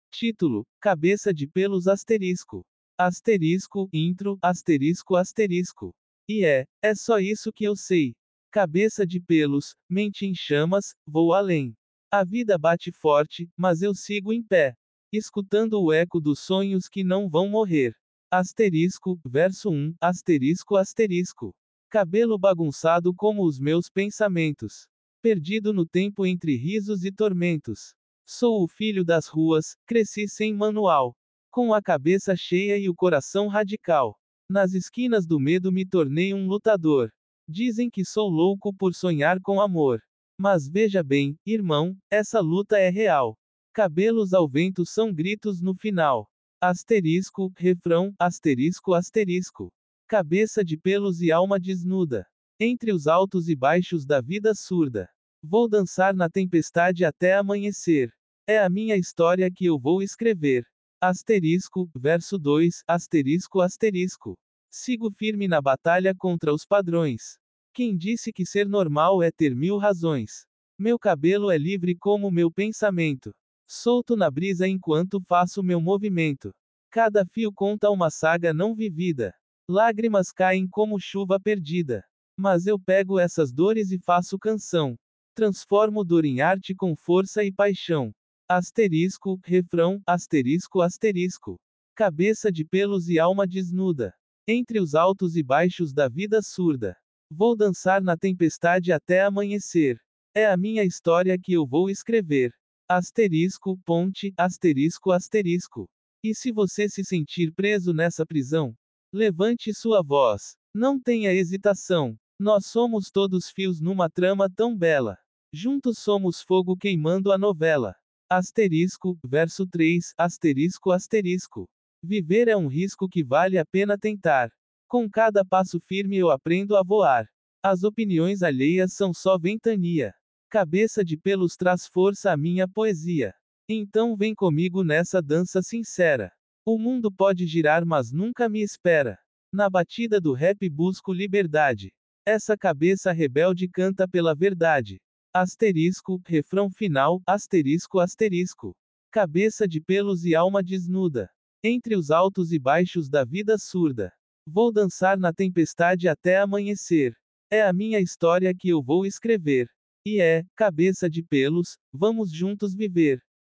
Título: Cabeça de pelos asterisco. Asterisco, intro, asterisco asterisco. E é só isso que eu sei. Cabeça de pelos, mente em chamas, vou além. A vida bate forte, mas eu sigo em pé. Escutando o eco dos sonhos que não vão morrer. Asterisco, verso 1, asterisco asterisco. Cabelo bagunçado como os meus pensamentos. Perdido no tempo entre risos e tormentos. Sou o filho das ruas, cresci sem manual. Com a cabeça cheia e o coração radical. Nas esquinas do medo me tornei um lutador. Dizem que sou louco por sonhar com amor. Mas veja bem, irmão, essa luta é real. Cabelos ao vento são gritos no final. Asterisco, refrão, asterisco asterisco. Cabeça de pelos e alma desnuda. Entre os altos e baixos da vida surda. Vou dançar na tempestade até amanhecer. É a minha história que eu vou escrever. Asterisco, verso 2, asterisco asterisco. Sigo firme na batalha contra os padrões. Quem disse que ser normal é ter mil razões? Meu cabelo é livre como meu pensamento. Solto na brisa enquanto faço meu movimento. Cada fio conta uma saga não vivida. Lágrimas caem como chuva perdida. Mas eu pego essas dores e faço canção. Transformo dor em arte com força e paixão. Asterisco, refrão, asterisco asterisco. Cabeça de pelos e alma desnuda. Entre os altos e baixos da vida surda. Vou dançar na tempestade até amanhecer. É a minha história que eu vou escrever. Asterisco, ponte, asterisco asterisco. E se você se sentir preso nessa prisão? Levante sua voz. Não tenha hesitação. Nós somos todos fios numa trama tão bela. Juntos somos fogo queimando a novela. Asterisco, verso 3, asterisco asterisco. Viver é um risco que vale a pena tentar. Com cada passo firme eu aprendo a voar. As opiniões alheias são só ventania. Cabeça de pelos traz força à minha poesia. Então vem comigo nessa dança sincera. O mundo pode girar mas nunca me espera. Na batida do rap busco liberdade. Essa cabeça rebelde canta pela verdade. Asterisco, refrão final, asterisco asterisco. Cabeça de pelos e alma desnuda. Entre os altos e baixos da vida surda. Vou dançar na tempestade até amanhecer. É a minha história que eu vou escrever. E cabeça de pelos, vamos juntos viver.